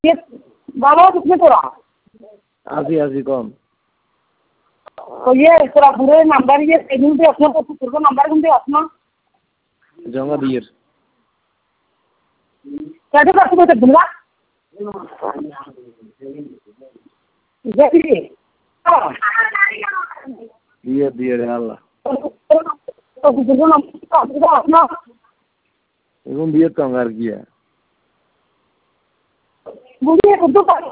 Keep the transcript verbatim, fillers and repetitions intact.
ভালো আছিস না তোরা? আছি আছি কম। ইয়ে তোরা পুরো নাম্বার ইয়ে সেদিন দিয়ে আসনা তো পুরো নাম্বার কিন্তু আসনা জমা দিয়ের কেটে কাটতে বলতে দিলা দেখি দিয়ে দিয়ে রে আল্লাহ এখন দিয়ে তো আর কি বুঝিয়ে